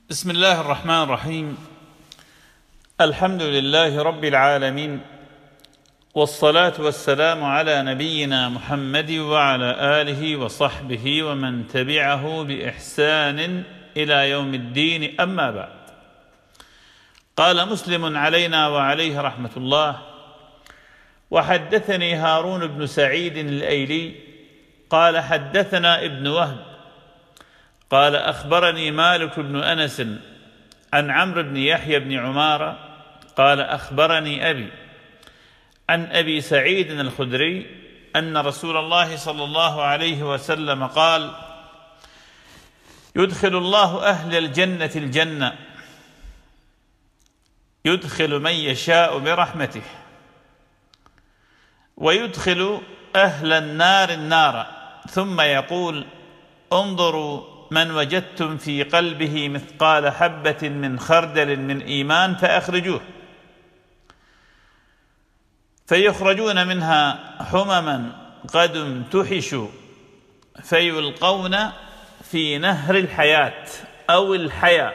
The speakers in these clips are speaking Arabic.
بسم الله الرحمن الرحيم. الحمد لله رب العالمين، والصلاة والسلام على نبينا محمد وعلى آله وصحبه ومن تبعه بإحسان إلى يوم الدين، أما بعد. قال مسلم علينا وعليه رحمة الله: وحدثني هارون بن سعيد الأيلي قال حدثنا ابن وهب قال أخبرني مالك بن أنس عن عمرو بن يحيى بن عمارة قال أخبرني أبي عن أبي سعيد الخدري أن رسول الله صلى الله عليه وسلم قال: يدخل الله أهل الجنة الجنة، يدخل من يشاء برحمته، ويدخل أهل النار النار، ثم يقول: انظروا من وجدتم في قلبه مثقال حبة من خردل من إيمان فأخرجوه، فيخرجون منها حمما قد امتحشوا، فيلقون في نهر الحياة أو الحياة،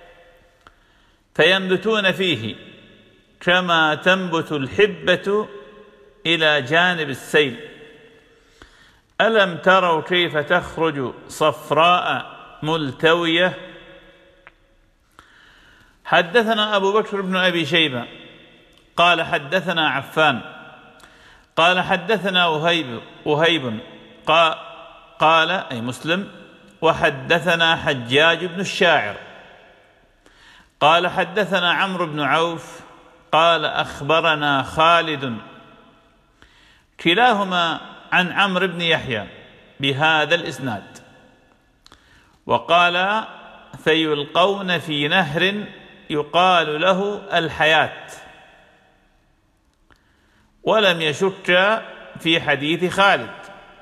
فينبتون فيه كما تنبت الحبة إلى جانب السيل. ألم تروا كيف تخرج صفراء ملتوية؟ حدثنا أبو بكر بن أبي شيبة قال حدثنا عفان قال حدثنا وهيب قال أي مسلم: وحدثنا حجاج بن الشاعر قال حدثنا عمرو بن عوف قال أخبرنا خالد، كلاهما عن عمرو بن يحيى بهذا الإسناد. وقال: فيلقون في نهر يقال له الحياة، ولم يشك في حديث خالد: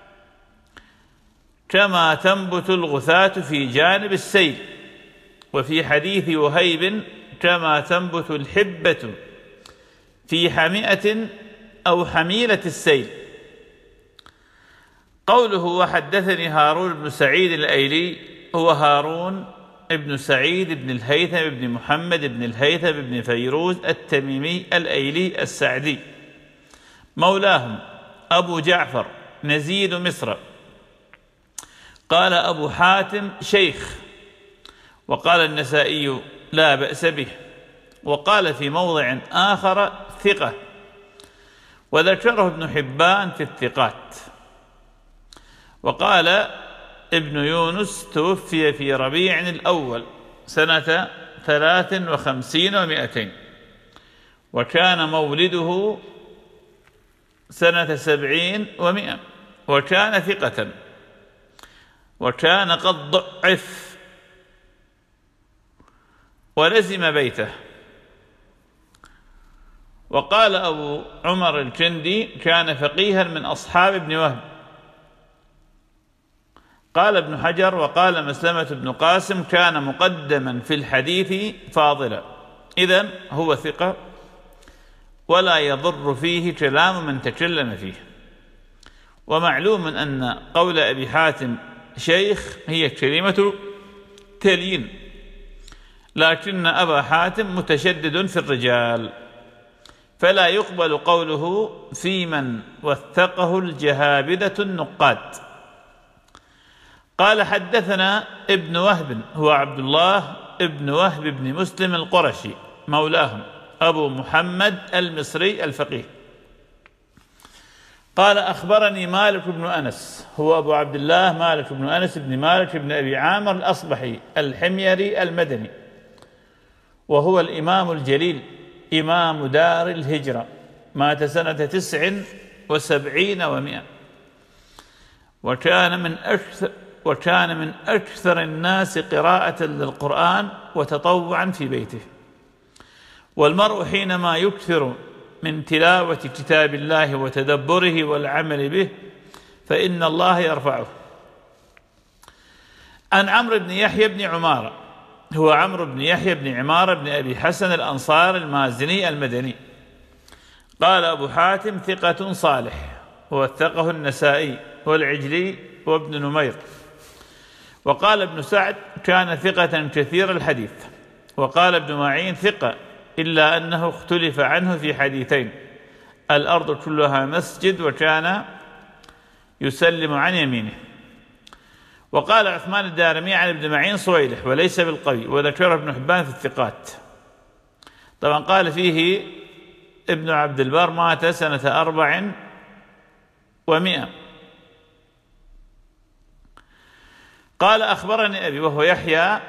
كما تنبت الغثاة في جانب السيل. وفي حديث وهيب: كما تنبت الحبة في حمئة أو حميلة السيل. قوله وحدثني هارون بن سعيد الأيلي هو هارون بن سعيد بن الهيثم بن محمد بن الهيثم بن فيروز التميمي الأيلي السعدي، مولاهم، أبو جعفر نزيد مصر. قال أبو حاتم: شيخ. وقال النسائي: لا بأس به. وقال في موضع آخر: ثقة. وذكره ابن حبان في الثقات. وقال ابن يونس: توفي في ربيع الأول سنة 53 و200، وكان مولده سنة 70 و100، وكان ثقة، وكان قد ضعف ولزم بيته. وقال أبو عمر الكندي: كان فقيها من أصحاب ابن وهب. قال ابن حجر: وقال مسلمة بن قاسم: كان مقدما في الحديث فاضلا. إذن هو ثقة، ولا يضر فيه كلام من تكلم فيه. ومعلوم أن قول أبي حاتم شيخ هي كلمة تلين، لكن أبا حاتم متشدد في الرجال، فلا يقبل قوله في من وثقه الجهابذة النقاد. قال حدثنا ابن وهب هو عبد الله ابن وهب بن مسلم القرشي، مولاهم، أبو محمد المصري الفقيه. قال أخبرني مالك بن أنس هو أبو عبد الله مالك بن أنس بن مالك بن أبي عامر الأصبحي الحميري المدني، وهو الإمام الجليل إمام دار الهجرة، مات سنة 79 و100، وكان من أكثر الناس قراءة للقرآن وتطوعا في بيته. والمرء حينما يكثر من تلاوة كتاب الله وتدبره والعمل به فإن الله يرفعه. عن عمرو بن يحيى بن عمارة هو عمرو بن يحيى بن عمارة بن أبي حسن الأنصار المازني المدني. قال أبو حاتم: ثقة صالح، ووثقه النسائي والعجلي وابن نمير. وقال ابن سعد: كان ثقة كثير الحديث، وقال ابن معين ثقة، إلا أنه اختلف عنه في حديثين: الأرض كلها مسجد، وكان يسلم عن يمينه. وقال عثمان الدارمي عن ابن معين صويلح وليس بالقوي، وذكره ابن حبان في الثقات. طبعا قال فيه ابن عبد البر مات سنة 400. قال أخبرني أبي وهو يحيى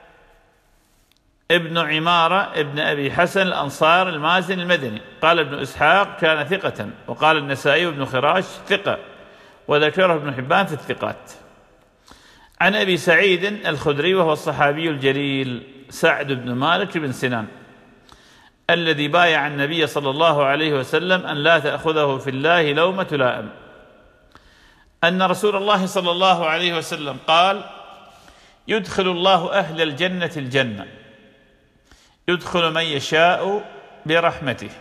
ابن عمارة ابن أبي حسن الأنصار المازن المدني. قال ابن إسحاق كان ثقة، وقال النسائي وابن خراش ثقة، وذكره ابن حبان في الثقات. عن أبي سعيد الخدري وهو الصحابي الجليل سعد بن مالك بن سنان الذي بايع النبي صلى الله عليه وسلم أن لا تأخذه في الله لومة لائم، أن رسول الله صلى الله عليه وسلم قال: يدخل الله أهل الجنة الجنة، يدخل من يشاء برحمته،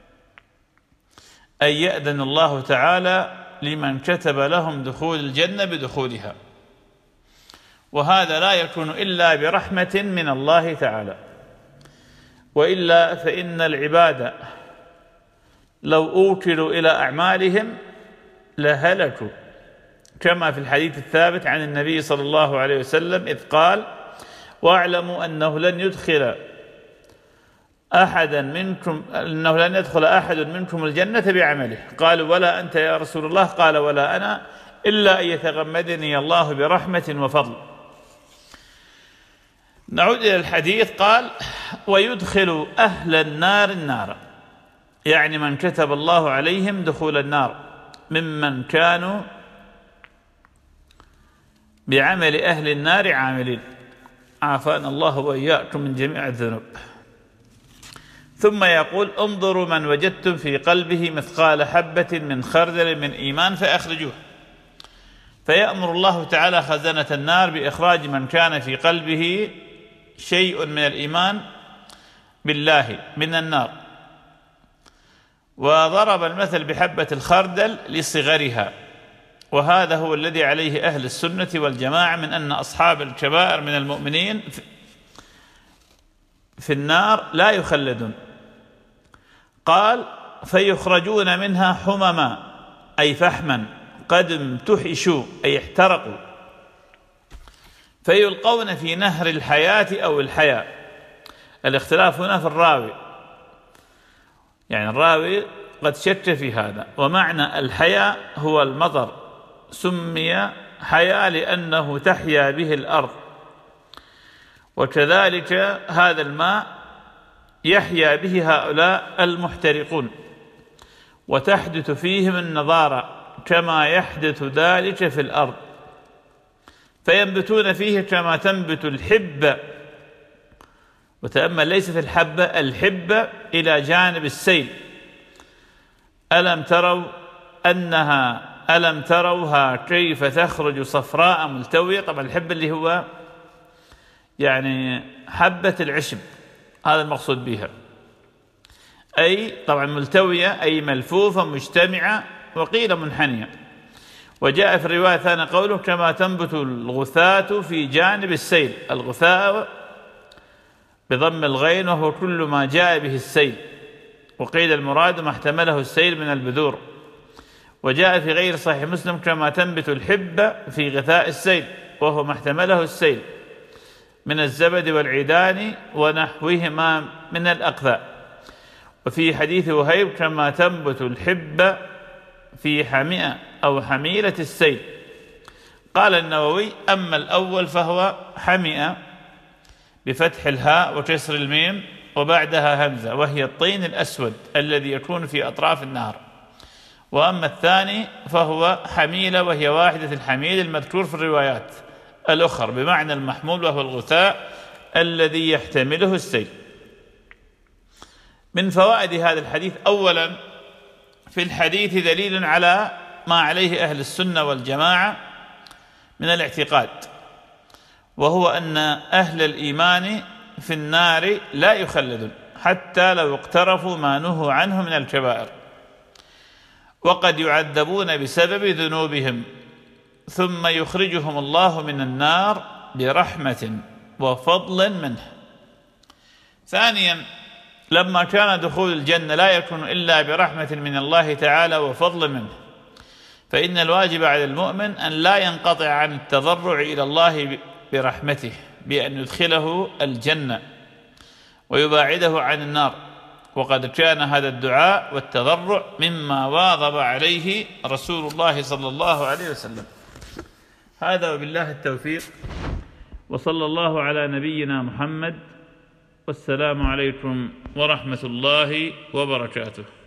أي يأذن الله تعالى لمن كتب لهم دخول الجنة بدخولها، وهذا لا يكون إلا برحمة من الله تعالى، وإلا فإن العباد لو أوكلوا إلى أعمالهم لهلكوا، كما في الحديث الثابت عن النبي صلى الله عليه وسلم إذ قال: واعلموا أنه لن يدخل أحد منكم الجنة بعمله. قالوا: ولا أنت يا رسول الله؟ قال: ولا أنا، إلا أن يتغمدني الله برحمة وفضل. نعود إلى الحديث. قال: ويدخل أهل النار النار، يعني من كتب الله عليهم دخول النار ممن كانوا بعمل أهل النار عاملين، عافانا الله وإياكم من جميع الذنوب. ثم يقول: انظروا من وجدتم في قلبه مثقال حبة من خردل من إيمان فأخرجوه، فيأمر الله تعالى خزنة النار بإخراج من كان في قلبه شيء من الإيمان بالله من النار. وضرب المثل بحبة الخردل لصغرها، وهذا هو الذي عليه أهل السنة والجماعة من أن أصحاب الكبائر من المؤمنين في النار لا يخلدون. قال: فيخرجون منها حمما، أي فحما، قد امتحشوا، أي احترقوا، فيلقون في نهر الحياة أو الحياة. الاختلاف هنا في الراوي، يعني الراوي قد شك في هذا. ومعنى الحياة هو المطر، سمي حياة لأنه تحيا به الأرض، وكذلك هذا الماء يحيا به هؤلاء المحترقون، وتحدث فيهم النضارة كما يحدث ذلك في الأرض، فينبتون فيه كما تنبت الحبة. وتأمل، ليست الحبة، الحبة إلى جانب السيل. ألم تروها كيف تخرج صفراء ملتوية. طبعا الحبة اللي هو يعني حبة العشب، هذا المقصود بها، أي طبعا ملتوية أي ملفوفة مجتمعة، وقيل منحنية. وجاء في الرواية الثانية قوله: كما تنبت الغثاة في جانب السيل. الغثاء بضم الغين، وهو كل ما جاء به السيل، وقيل المراد ما احتمله السيل من البذور. وجاء في غير صحيح مسلم: كما تنبت الحبة في غثاء السيل، وهو ما احتمله السيل من الزبد والعيدان ونحوهما من الأقذاء. وفي حديث وهيب: كما تنبت الحبة في حمئة أو حميلة السيل. قال النووي: أما الأول فهو حمئة بفتح الهاء وكسر الميم وبعدها همزة، وهي الطين الأسود الذي يكون في أطراف النهر. وأما الثاني فهو حميلة، وهي واحدة الحميل المذكور في الروايات الأخرى بمعنى المحمول، وهو الغثاء الذي يحتمله السيل. من فوائد هذا الحديث: أولا، في الحديث دليل على ما عليه أهل السنة والجماعة من الاعتقاد، وهو أن أهل الإيمان في النار لا يخلدون حتى لو اقترفوا ما نهوا عنه من الكبائر، وقد يعذبون بسبب ذنوبهم، ثم يخرجهم الله من النار برحمة وفضل منه. ثانيا، لما كان دخول الجنة لا يكون إلا برحمة من الله تعالى وفضل منه، فإن الواجب على المؤمن أن لا ينقطع عن التضرع إلى الله برحمته بأن يدخله الجنة ويباعده عن النار، وقد كان هذا الدعاء والتضرع مما واظب عليه رسول الله صلى الله عليه وسلم. هذا وبالله التوفيق، وصلى الله على نبينا محمد، والسلام عليكم ورحمة الله وبركاته.